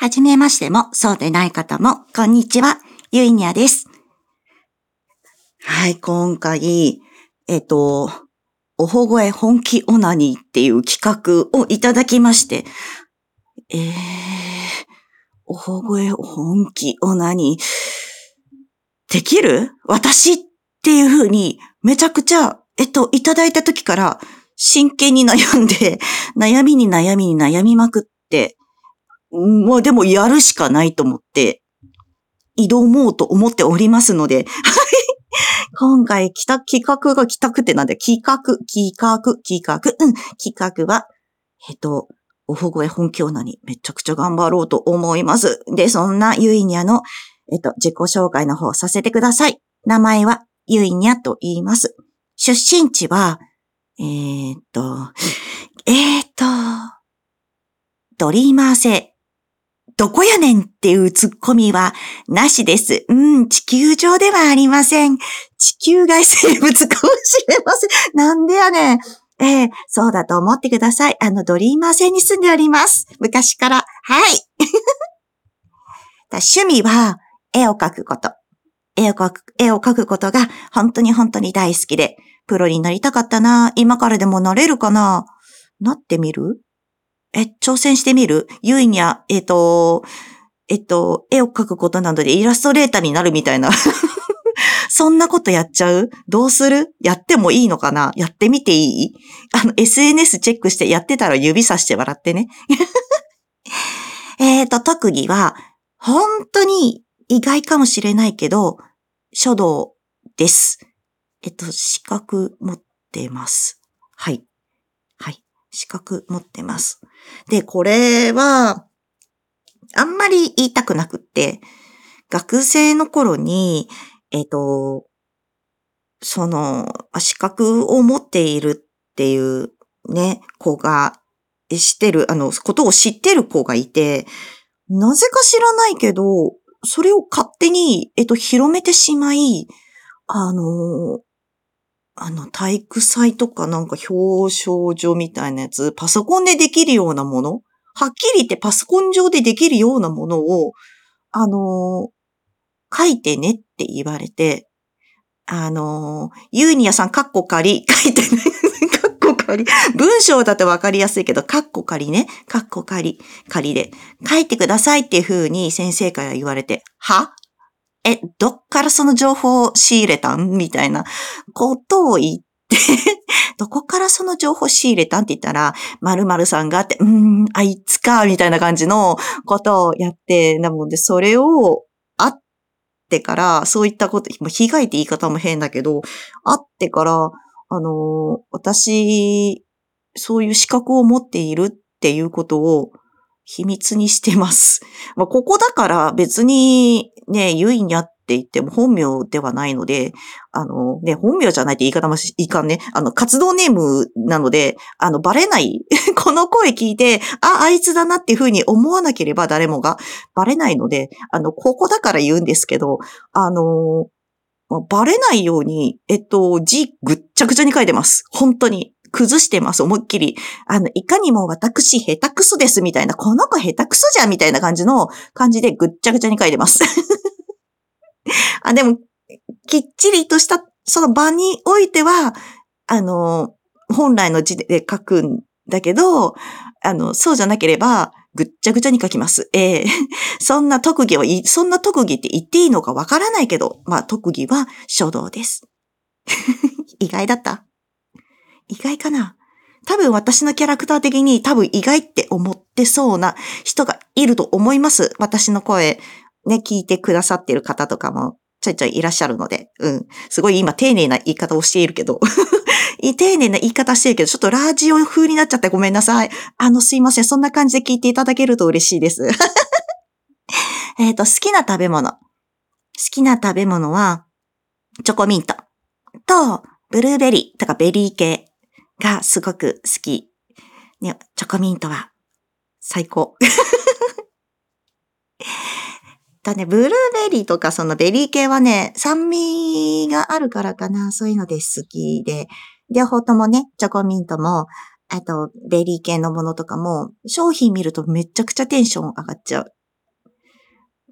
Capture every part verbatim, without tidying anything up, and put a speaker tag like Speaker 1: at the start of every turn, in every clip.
Speaker 1: はじめましても、そうでない方も、こんにちは、ゆいにゃです。はい、今回、えっと、おほごえ本気オナニーっていう企画をいただきまして、えー、おほごえ本気オナニー、できる？私っていう風に、めちゃくちゃ、えっと、いただいた時から、真剣に悩んで、悩みに悩みに悩みまくって、もうでもやるしかないと思って、挑もうと思っておりますので、今回来た企画が来たくてなんで、企画、企画、企画、うん、企画は、えっと、おほごえ本気オナニーめちゃくちゃ頑張ろうと思います。で、そんなゆいにゃの、えっと、自己紹介の方させてください。名前はゆいにゃと言います。出身地は、えー、っと、えー、っと、ドリーマー星。どこやねんっていうツッコミはなしです。うん、地球上ではありません。地球外生物かもしれません。なんでやねん。えー、そうだと思ってください。あの、ドリーマー星に住んでおります。昔から。はい。趣味は、絵を描くこと。絵を描く、絵を描くことが本当に本当に大好きで、プロになりたかったな。今からでもなれるかな。なってみる？え、挑戦してみる？ゆいにゃ、えっと、えっと、絵を描くことなどでイラストレーターになるみたいな。そんなことやっちゃう？どうする？やってもいいのかな？やってみていい？あの、エスエヌエス チェックしてやってたら指さして笑ってね。えっと、特技は、本当に意外かもしれないけど、書道です。えっと、資格持ってます。はい。はい。資格持ってます。で、これは、あんまり言いたくなくって、学生の頃に、えっと、その、資格を持っているっていうね、子が、知ってる、あの、ことを知ってる子がいて、なぜか知らないけど、それを勝手に、えっと、広めてしまい、あの、あの、体育祭とかなんか表彰状みたいなやつ、パソコンでできるようなもの、はっきり言ってパソコン上でできるようなものを、あの、書いてねって言われて、あの、ユーニアさん、カッコ仮、書いてね。カッコ仮。文章だとわかりやすいけど、カッコ仮ね。カッコ仮、仮で。書いてくださいっていう風に先生から言われて、は？え、どっからその情報を仕入れたんみたいなことを言って、どこからその情報を仕入れたんって言ったら、〇〇さんがあって、うーん、あいつか、みたいな感じのことをやって、なので、それを、あってから、そういったこと、被害って言い方も変だけど、あってから、あの、私、そういう資格を持っているっていうことを秘密にしてます。まあ、ここだから別にね、ゆいにゃって言っても本名ではないので、あのね、本名じゃないって言い方もいかんね。あの、活動ネームなので、あの、バレない。この声聞いて、あ、あいつだなっていうふうに思わなければ誰もがバレないので、あの、ここだから言うんですけど、あの、バレないように、えっと、字ぐっちゃぐちゃに書いてます。本当に。崩してます、思いっきり。あの、いかにも私下手くそですみたいな、この子下手くそじゃんみたいな感じの感じでぐっちゃぐちゃに書いてます。あ、でも、きっちりとした、その場においては、あの、本来の字で書くんだけど、あの、そうじゃなければ、ぐっちゃぐちゃに書きます。ええー、そんな特技を、そんな特技って言っていいのかわからないけど、まあ特技は書道です。意外だった？意外かな？多分私のキャラクター的に多分意外って思ってそうな人がいると思います。私の声ね、聞いてくださってる方とかもちょいちょいいらっしゃるので。うん。すごい今丁寧な言い方をしているけど。丁寧な言い方してるけど、ちょっとラジオ風になっちゃってごめんなさい。あの、すいません。そんな感じで聞いていただけると嬉しいです。えっと、好きな食べ物。好きな食べ物は、チョコミントと、ブルーベリーとかベリー系がすごく好き。ね、チョコミントは最高。だね、ブルーベリーとかそのベリー系はね、酸味があるからかな、そういうので好きで。両方ともね、チョコミントも、あと、ベリー系のものとかも、商品見るとめちゃくちゃテンション上がっちゃう。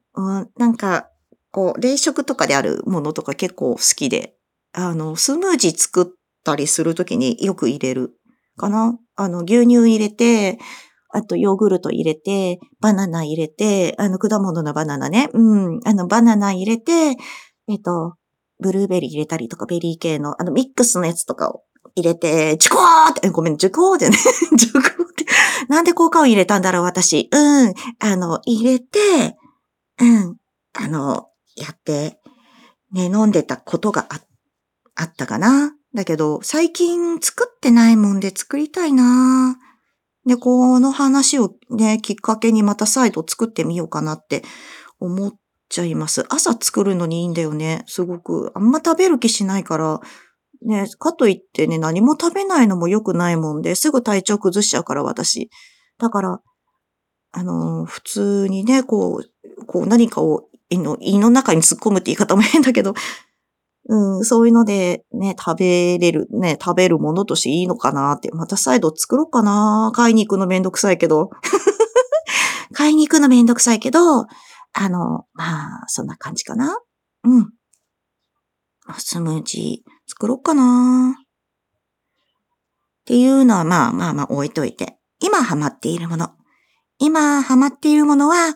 Speaker 1: うん、なんか、こう、冷食とかであるものとか結構好きで、あの、スムージー作ったりするときによく入れるかな。あの、牛乳入れて、あとヨーグルト入れて、バナナ入れて、あの、果物のバナナね。うん。あの、バナナ入れて、えっと、ブルーベリー入れたりとか、ベリー系の、あの、ミックスのやつとかを入れて、ジュコーって、ごめん、ジュコーってね。ジュコーって。なんで効果を入れたんだろう、私。うん。あの、入れて、うん。あの、やって、ね、飲んでたことがあ、あったかな。だけど、最近作ってないもんで作りたいな。で、この話をね、きっかけにまた再度作ってみようかなって思っちゃいます。朝作るのにいいんだよね。すごく。あんま食べる気しないから、ね、かといってね、何も食べないのも良くないもんで、すぐ体調崩しちゃうから、私。だから、あの、普通にね、こう、こう何かを胃の、胃の中に突っ込むって言い方も変だけど、うん、そういうのでね、食べれる、ね、食べるものとしていいのかなって。また再度作ろうかな。買いに行くのめんどくさいけど。買いに行くのめんどくさいけど、あの、まあ、そんな感じかな。うん。スムージー作ろうかな。っていうのはまあまあまあ置いといて。今ハマっているもの。今ハマっているものは、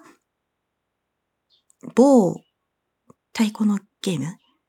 Speaker 1: 某太鼓のゲーム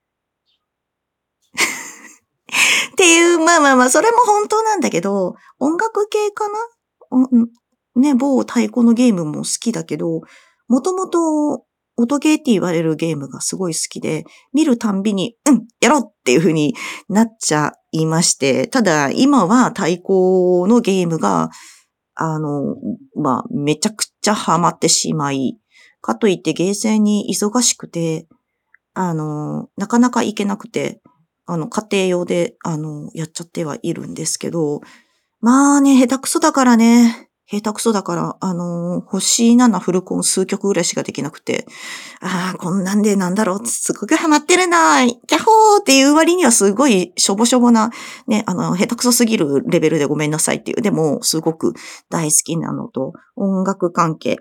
Speaker 1: っていう、まあまあまあ、それも本当なんだけど、音楽系かな。うん、ね、某太鼓のゲームも好きだけど、もともと音ゲーって言われるゲームがすごい好きで、見るたんびに、うん、やろうっていう風になっちゃいまして、ただ今は太鼓のゲームが、あの、まあ、めちゃくちゃハマってしまい、かといってゲーセンに忙しくて、あの、なかなか行けなくて、あの、家庭用で、あの、やっちゃってはいるんですけど、まあね、下手くそだからね。下手くそだから、あの、星ななフルコン数曲ぐらいしかできなくて、ああ、こんなんでなんだろう、すごくハマってるな、キャッホーっていう割にはすごいしょぼしょぼな、ね、あの、下手くそすぎるレベルでごめんなさいっていう、でも、すごく大好きなのと、音楽関係、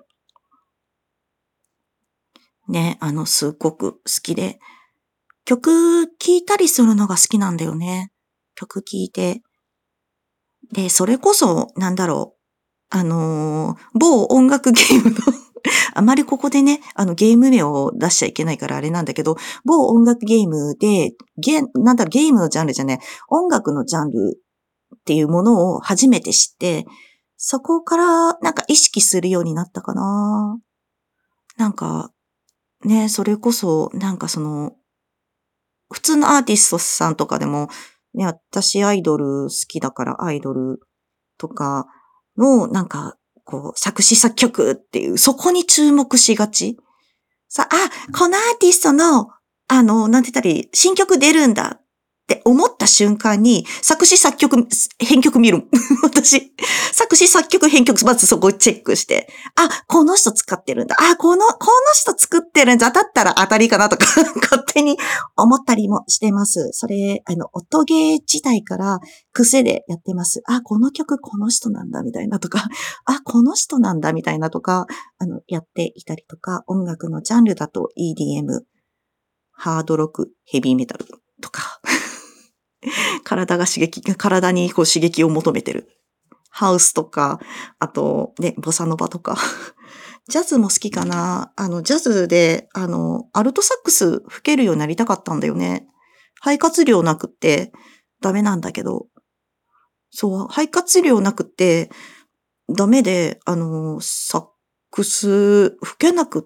Speaker 1: ね、あの、すっごく好きで、曲聴いたりするのが好きなんだよね。曲聴いて。で、それこそ、なんだろう。あのー某音楽ゲームのあまりここでね、あのゲーム名を出しちゃいけないからあれなんだけど、某音楽ゲームで、ゲなんだろ、ゲームのジャンルじゃね、音楽のジャンルっていうものを初めて知って、そこからなんか意識するようになったかな。なんか、ね、それこそ、なんかその、普通のアーティストさんとかでも、ね、私アイドル好きだからアイドルとかの、なんか、こう、作詞作曲っていう、そこに注目しがち。さ、あ、このアーティストの、あの、なんて言ったらいい、新曲出るんだって思った瞬間に、作詞作曲、編曲見る。私、作詞作曲編曲、まずそこをチェックして、あ、この人使ってるんだ。あ、この、この人作ってるんだ。だったら当たりかなとか、勝手に思ったりもしてます。それ、あの、音ゲー自体から癖でやってます。あ、この曲この人なんだ、みたいなとか、あ、この人なんだ、みたいなとか、あの、やっていたりとか、音楽のジャンルだと イーディーエム、ハードロック、ヘビーメタルとか、体が刺激、体にこう刺激を求めてる。ハウスとか、あと、ね、ボサノバとか。ジャズも好きかな。あの、ジャズで、あの、アルトサックス吹けるようになりたかったんだよね。肺活量なくってダメなんだけど。そう、肺活量なくってダメで、あの、サックス吹けなくって、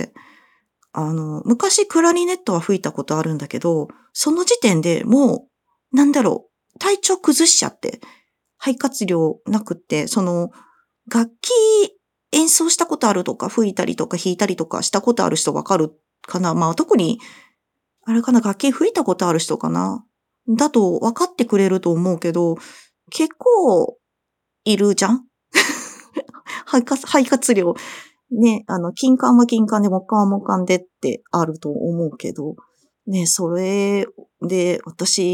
Speaker 1: あの、昔クラリネットは吹いたことあるんだけど、その時点でもう、なんだろう、体調崩しちゃって、肺活量なくって、その、楽器演奏したことあるとか、吹いたりとか弾いたりとかしたことある人わかるかな。まあ特に、あれかな、楽器吹いたことある人かな。だと分かってくれると思うけど、結構いるじゃん肺活、肺活量。ね、あの、金管は金管で、木管は木管でってあると思うけど、ね、それで、私、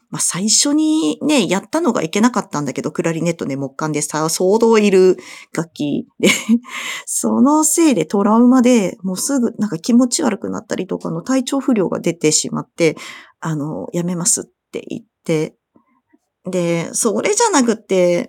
Speaker 1: まあ、最初にね、やったのがいけなかったんだけど、クラリネットね、木管でさ、相当いる楽器で、そのせいでトラウマで、もうすぐなんか気持ち悪くなったりとかの体調不良が出てしまって、あの、やめますって言って、で、それじゃなくって、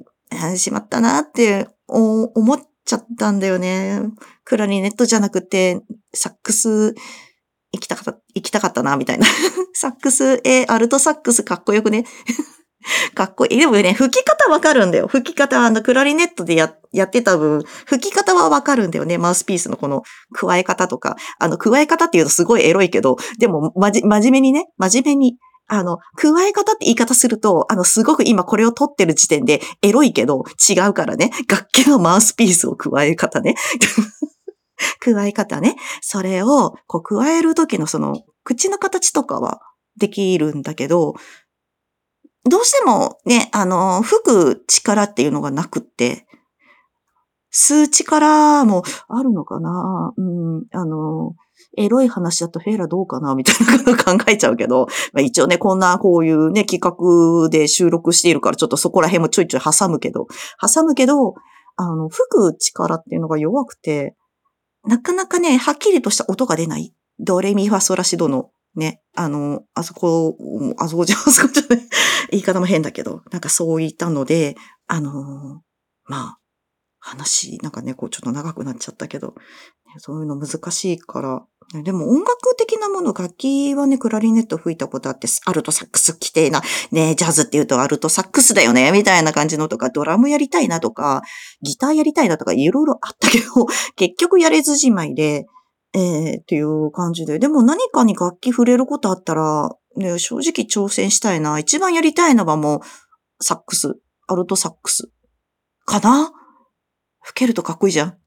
Speaker 1: あしまったなってお思っちゃったんだよね。クラリネットじゃなくて、サックス行きたかった、行きたかったな、みたいな。サックス、えーアルトサックスかっこよくね。かっこいい。でもね、吹き方わかるんだよ。吹き方、あの、クラリネットでや、やってた分、吹き方はわかるんだよね。マウスピースのこの、加え方とか。あの、加え方って言うとすごいエロいけど、でも、まじ、真面目にね、真面目に、あの、加え方って言い方すると、あの、すごく今これを撮ってる時点でエロいけど、違うからね。楽器のマウスピースを加え方ね。加え方ね。それを、こう、加えるときのその、口の形とかはできるんだけど、どうしてもね、あの、吹く力っていうのがなくって、吸う力もあるのかな。うん、あの、エロい話だとフェーラどうかなみたいなこと考えちゃうけど、まあ、一応ね、こんなこういうね、企画で収録しているから、ちょっとそこら辺もちょいちょい挟むけど、挟むけど、あの、吹く力っていうのが弱くて、なかなかね、はっきりとした音が出ない。ドレミファソラシドのね、あの、あそこ、あそこじゃ、あそこじゃない。言い方も変だけど、なんかそういったので、あの、まあ、話、なんかね、こうちょっと長くなっちゃったけど、そういうの難しいから。でも音楽的なもの、楽器はね、クラリネット吹いたことあって、アルトサックス規定な、ね、ジャズって言うとアルトサックスだよね、みたいな感じのとか、ドラムやりたいなとか、ギターやりたいなとか、いろいろあったけど、結局やれずじまいで、えー、っていう感じで。でも何かに楽器触れることあったら、ね、正直挑戦したいな。一番やりたいのはもう、サックス、アルトサックス、かな？吹けるとかっこいいじゃん。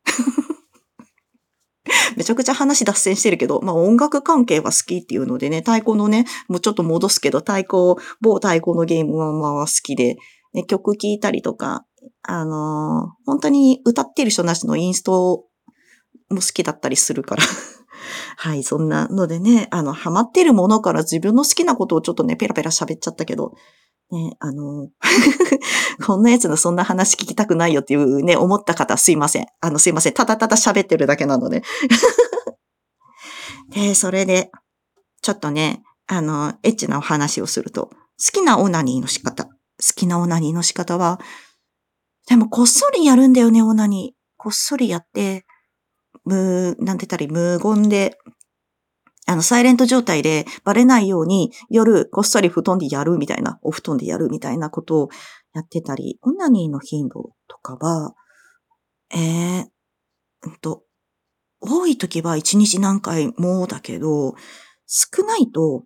Speaker 1: めちゃくちゃ話脱線してるけど、まあ音楽関係は好きっていうのでね、太鼓のね、もうちょっと戻すけど、太鼓、某太鼓のゲームはまあ好きで、ね、曲聴いたりとか、あのー本当に歌ってる人なしのインストも好きだったりするから。はい、そんなのでね、あの、ハマってるものから自分の好きなことをちょっとね、ペラペラ喋っちゃったけど、ね、あの、こんなやつのそんな話聞きたくないよっていうね、思った方すいません。あの、すいません。ただただ喋ってるだけなので。で、それで、ちょっとね、あの、エッチなお話をすると、好きなオナニーの仕方。好きなオナニーの仕方は、でもこっそりやるんだよね、オナニー。こっそりやって、無、なんて言ったらいい無言で、あの、サイレント状態でバレないように夜こっそり布団でやるみたいな、お布団でやるみたいなことをやってたり、オナニーの頻度とかは、えー、うんと、多い時は一日何回もだけど、少ないと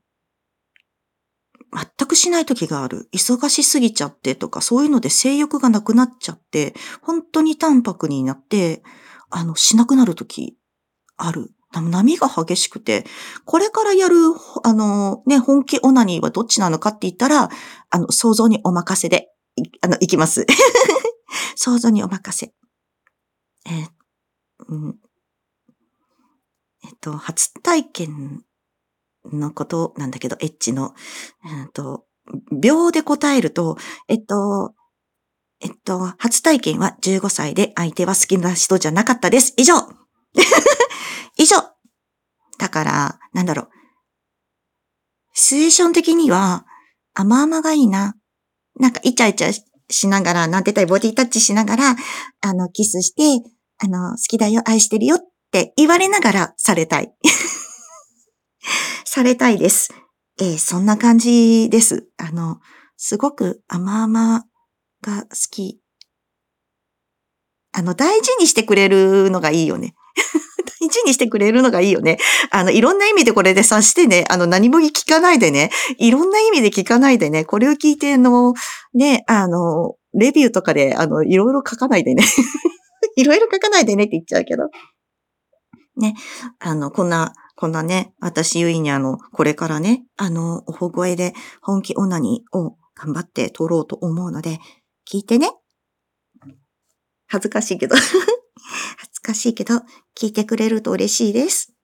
Speaker 1: 全くしない時がある。忙しすぎちゃってとか、そういうので性欲がなくなっちゃって、本当に淡白になって、あの、しなくなる時ある。波が激しくて、これからやる、あの、ね、本気オナニーはどっちなのかって言ったら、あの、想像にお任せで、いあの、いきます。想像にお任せ。えーうん、えっと、初体験のことなんだけど、エッチの、うんと、秒で答えると、えっと、えっと、初体験はじゅうごさいで相手は好きな人じゃなかったです。以上以上だから、なんだろう。シチュエーション的には、甘々がいいな。なんか、イチャイチャしながら、なんて言ったらボディタッチしながら、あの、キスして、あの、好きだよ、愛してるよって言われながらされたい。されたいです。えーそんな感じです。あの、すごく甘々が好き。あの、大事にしてくれるのがいいよね。大事にしてくれるのがいいよね。あの、いろんな意味でこれで察してね、あの、何も聞かないでね、いろんな意味で聞かないでね、これを聞いて、あの、ね、あの、レビューとかで、あの、いろいろ書かないでね。いろいろ書かないでねって言っちゃうけど。ね、あの、こんな、こんなね、私ゆいにあの、これからね、あの、おほ声で本気オナニーを頑張って撮ろうと思うので、聞いてね。恥ずかしいけど。恥ずかしいけど、聞いてくれると嬉しいです。